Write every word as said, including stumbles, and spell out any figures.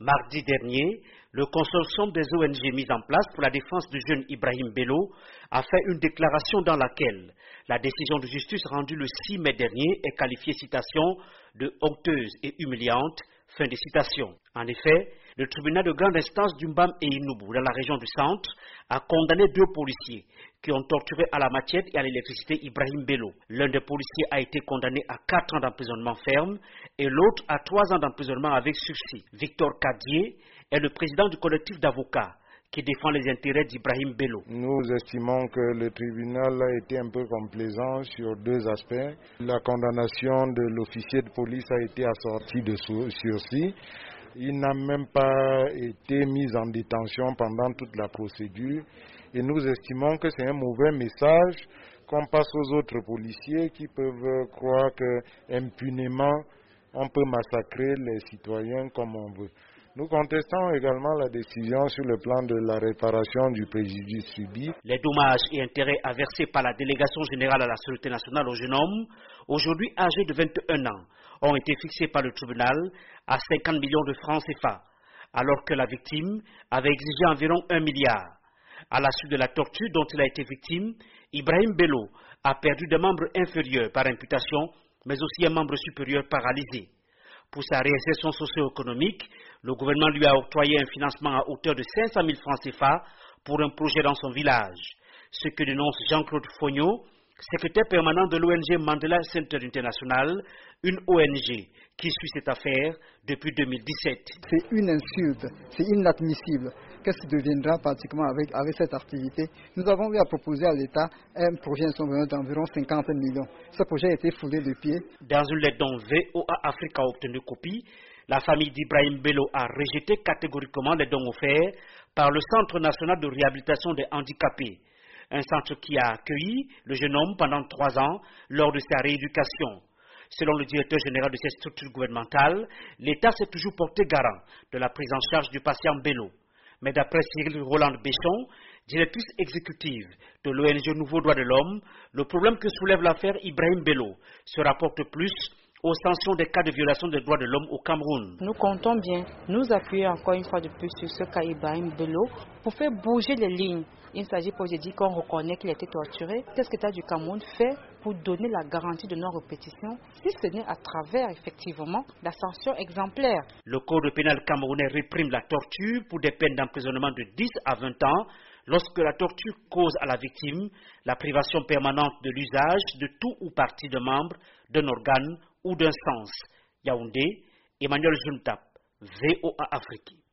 Mardi dernier, le consortium des O N G mis en place pour la défense du jeune Ibrahim Bello a fait une déclaration dans laquelle la décision de justice rendue le six mai dernier est qualifiée, citation, de honteuse et humiliante, fin de citation. En effet, le tribunal de grande instance d'Umbam et Inubu, dans la région du centre, a condamné deux policiers qui ont torturé à la machette et à l'électricité Ibrahim Bello. L'un des policiers a été condamné à quatre ans d'emprisonnement ferme et l'autre à trois ans d'emprisonnement avec sursis. Victor Kadier est le président du collectif d'avocats qui défend les intérêts d'Ibrahim Bello. Nous estimons que le tribunal a été un peu complaisant sur deux aspects. La condamnation de l'officier de police a été assortie de sursis. Il n'a même pas été mis en détention pendant toute la procédure. Et nous estimons que c'est un mauvais message qu'on passe aux autres policiers qui peuvent croire qu'impunément on peut massacrer les citoyens comme on veut. Nous contestons également la décision sur le plan de la réparation du préjudice subi. Les dommages et intérêts versés par la délégation générale à la Sûreté nationale au jeune homme, aujourd'hui âgé de vingt et un ans, ont été fixés par le tribunal à cinquante millions de francs C F A, alors que la victime avait exigé environ un milliard. À la suite de la torture dont il a été victime, Ibrahim Bello a perdu des membres inférieurs par imputation, mais aussi un membre supérieur paralysé. Pour sa réinsertion socio-économique, le gouvernement lui a octroyé un financement à hauteur de cinq cent mille francs C F A pour un projet dans son village. Ce que dénonce Jean-Claude Fogno, secrétaire permanent de l'O N G Mandela Center International, une O N G qui suit cette affaire depuis deux mille dix-sept. C'est une insulte, c'est inadmissible. Qu'est-ce qui deviendra pratiquement avec, avec cette activité? Nous avons eu à proposer à l'État un projet d'environ cinquante millions. Ce projet a été foulé de pied. Dans une lettre dont V O A Africa a obtenu copie, la famille d'Ibrahim Bello a rejeté catégoriquement les dons offerts par le Centre national de réhabilitation des handicapés, un centre qui a accueilli le jeune homme pendant trois ans lors de sa rééducation. Selon le directeur général de cette structure gouvernementale, l'État s'est toujours porté garant de la prise en charge du patient Bello. Mais d'après Cyril Roland Béchon, directrice exécutive de l'O N G Nouveau Droit de l'Homme, le problème que soulève l'affaire Ibrahim Bello se rapporte plus aux sanctions des cas de violation des droits de l'homme au Cameroun. Nous comptons bien nous appuyer encore une fois de plus sur ce cas Ibrahim Bello pour faire bouger les lignes. Il s'agit pour dire qu'on reconnaît qu'il a été torturé. Qu'est-ce que l'État du Cameroun fait pour donner la garantie de non-répétition, si ce n'est à travers effectivement la sanction exemplaire? Le code pénal camerounais réprime la torture pour des peines d'emprisonnement de dix à vingt ans lorsque la torture cause à la victime la privation permanente de l'usage de tout ou partie de membre, d'un organe ou d'un sens. Yaoundé, Emmanuel Juntap, V O A Afrique.